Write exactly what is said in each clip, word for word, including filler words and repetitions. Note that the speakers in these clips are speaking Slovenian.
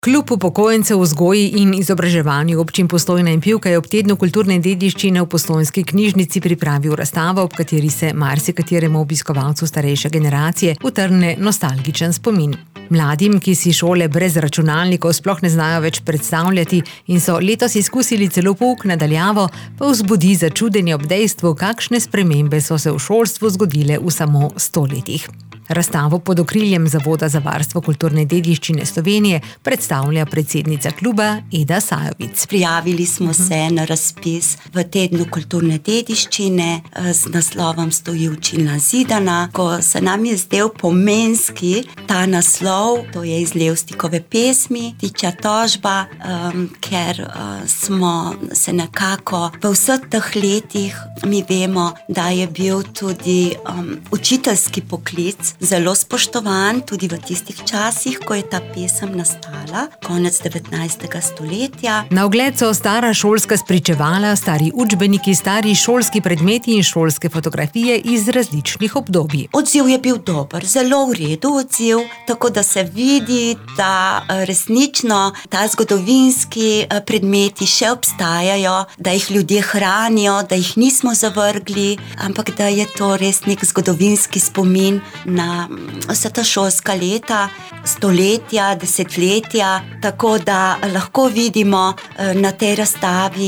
Klub upokojencev v vzgoji in izobraževanju občin Postojna in Pivka je ob tednu kulturne dediščine v Postojnski knjižnici pripravil razstavo, ob kateri se marsikateremu obiskovalcu starejše generacije utrne nostalgičen spomin. Mladim, ki si šole brez računalnikov sploh ne znajo več predstavljati in so letos izkusili celo pouk na daljavo, pa vzbudi začudenje ob dejstvu, kakšne spremembe so se v šolstvu zgodile v samo sto letih. Razstavo pod okriljem Zavoda za varstvo kulturne dediščine Slovenije predstavlja predsednica kluba Eda Sajovic. Prijavili smo se na razpis v tednu kulturne dediščine z naslovom Stoji učilna zidana, ko se nam je zdel pomenski ta naslov, to je iz Levstikove pesmi, Tičja tožba, um, ker uh, smo se nekako v vseh teh letih, mi vemo, da je bil tudi um, učiteljski poklic zelo spoštovan tudi v tistih časih, ko je ta pesem nastala, konec devetnajstega stoletja. Na ogled so stara šolska spričevala, stari učbeniki, stari šolski predmeti in šolske fotografije iz različnih obdobij. Odziv je bil dober, zelo v redu odziv, tako da se vidi, da resnično ta zgodovinski predmeti še obstajajo, da jih ljudje hranijo, da jih nismo zavrgli, ampak da je to res nek zgodovinski spomin na vsa ta šolska leta, stoletja, desetletja, tako da lahko vidimo na tej razstavi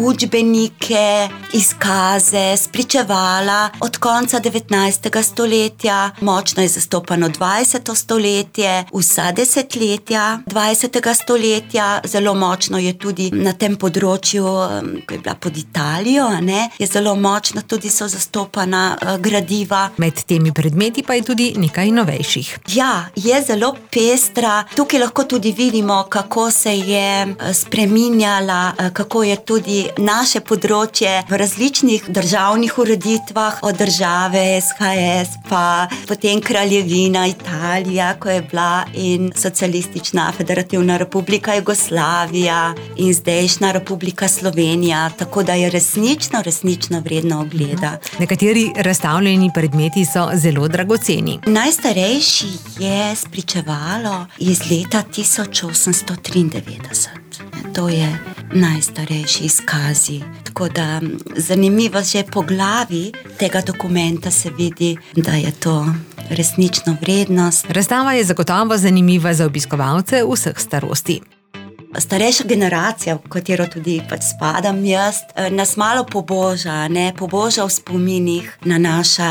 učbenike, izkaze, spričevala od konca devetnajstega stoletja, močno je zastopano dvajseto stoletje, vsa desetletja dvajsetega stoletja, zelo močno je tudi na tem področju, ko je bila pod Italijo, ne, je zelo močno tudi so zastopana gradiva. Med temi predmeti pa je tudi nekaj novejših. Ja, je zelo pestra. Tukaj lahko tudi vidimo, kako se je spreminjala, kako je tudi naše področje v različnih državnih ureditvah, od države S H S, pa potem Kraljevina Italija, ko je bila, in Socialistična federativna republika Jugoslavija in zdajšnja Republika Slovenija, tako da je resnično, resnično vredno ogleda. Nekateri razstavljeni predmeti so zelo dragoceni. Najstarejši je spričevalo iz leta tisoč osemsto triindevetdeset. To je najstarejši izkazi. Tako da zanimivo že po glavi tega dokumenta se vidi, da je to resnično vrednost. Razstava je zagotovo zanimiva za obiskovalce vseh starosti. Starejša generacija, v katero tudi pač spadam jaz, nas malo poboža, ne, poboža v spominih na naša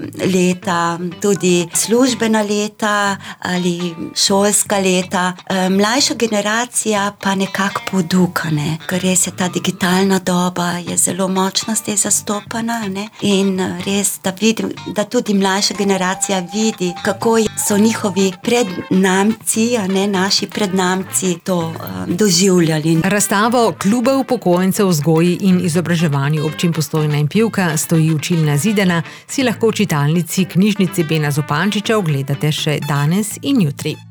leta, tudi službena leta ali šolska leta. Mlajša generacija pa nekako poduka, ne, ker res je ta digitalna doba je zelo močno zdaj zastopana, ne, in res, da vidim, da tudi mlajša generacija vidi, kako so njihovi prednamci, a ne, naši prednamci to doživljali. Razstavo Kluba upokojencev v vzgoji in izobraževanju občin Postojna in Pivka Stoji učilna zidana si lahko v čitalnici knjižnice Bena Zupančiča ogledate še danes in jutri.